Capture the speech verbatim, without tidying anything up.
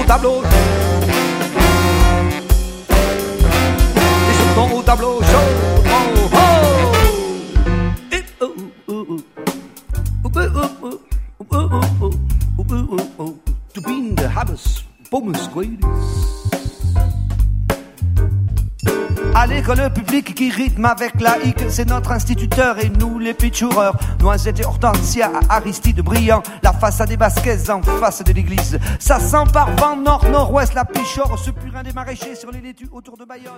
tableau. Ils sont au tableau chaud. Oh, oh. Et, oh, oh, oh. Oh, oh, oh, oh, oh, oh, oh, oh, oh. To be in the habits, bonus greatest. À l'école publique qui rythme avec laïque, c'est notre instituteur et nous les pitchoureurs. Noisette et Hortensia à Aristide brillant, la façade des Basquaises en face de l'église. Ça sent par vent nord-nord-ouest, la Pichore, ce purin des maraîchers sur les laitues autour de Bayonne.